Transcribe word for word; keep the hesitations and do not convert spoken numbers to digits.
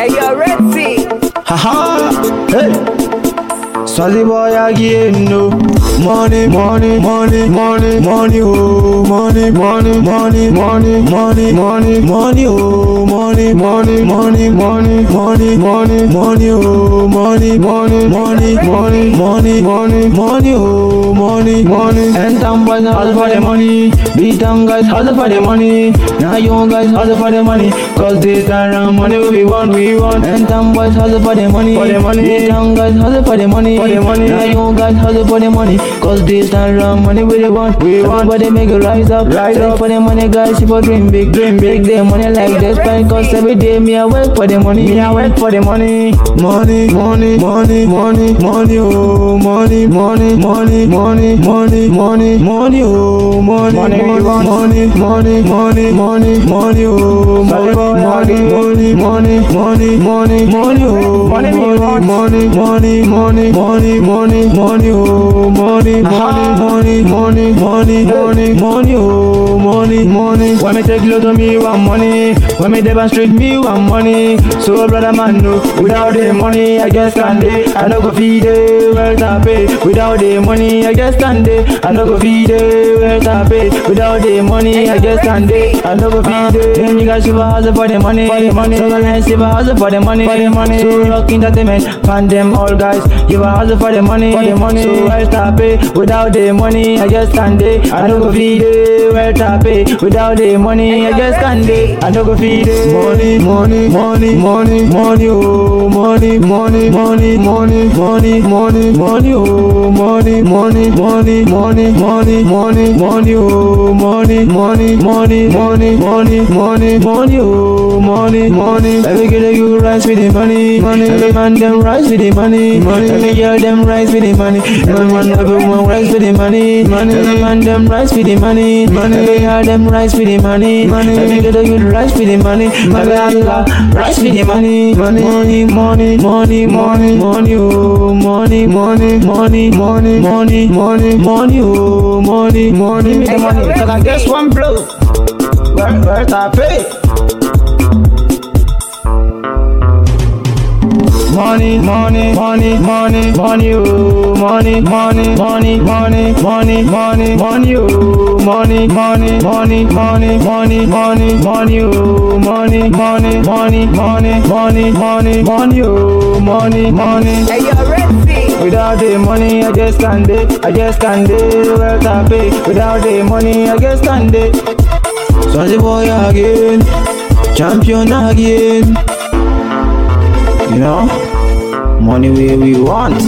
Hey, yo, Red Sea. Haha, hey. Swazi boy again, no. Money, money, money, money, money, oh, money, money, money, money, money, money, money, oh, money, money, money, money, money, money, money, oh, money, money, money, money, money, money, money, oh, money, money. And some boys hustle for the money. Beat down guys hustle for the money. Now young guys hustle for the money. Cause this time around money we want, we want. And some boys hustle for the money. For the money. Beat down guys hustle for the money. For the money. Now young guys hustle for the money. Cause this time around money we the want, we want. Everybody make it rise up, rise up. For the money guys, if I dream big, dream big. Their money like this pine. Cause every day me I work for the money. Me I work for the money. Money, money, money, money, money, oh, money, money, money, money, money, money, money, oh, money, money, money, money, money, money, money, oh, money, money, money, money, money, money, money, oh, money, money, money, money, money, money, money, oh, money, money, money, money, money, money, money, oh, money, money. When me take load of me want money. When me demonstrate me want money. So brother man no, without the money I guess can't day. I no go feed it, well to pay. Without the money I guess can't day. I no go feed it, well to pay. Without the money I guess can't day. I no go feed it. Then you guys should hustle for the money, for the money. So let's give a hustle for the money, for the money. So rock entertainment, fan them all guys. Give a hustle for the money, for the money. So well to pay. Without the money I guess can't day. I no go feed it, well to pay. Without the money I guess can't day. I no go feed it. Money, money, money, money, money, oh, money, money, money, money, money, money, money, oh, money, money, money, money, money, money, money, oh, money, money, money, money, money, money, money, oh, money, money. Every girl you rise with the money, money. Every man them rise with the money, money. Every girl them rise with the money. Every man, everyone rise with the money, money. Every man them rise with the money, money. Every girl them rise with the money, money. Every girl you rise with the money, every Allah rise with the money, money, money, money, money, money, money, oh, money, money, money, money, money, money, money, oh, money, money. Make the money, cause I guess one blow. Where, where I pay? Money, money, money, money, money, oh, money, money, money, money, money, money, money, oh, money, money, money, money, money, money, money, oh, money, money, money, money, money, money, money, oh, money, money. Hey, yo, Red Sea. Without the money, I just can't do. I just can't do. Well, to pay. Without the money, I just can't do. Swazi boy again, champion again. You know, money where we want.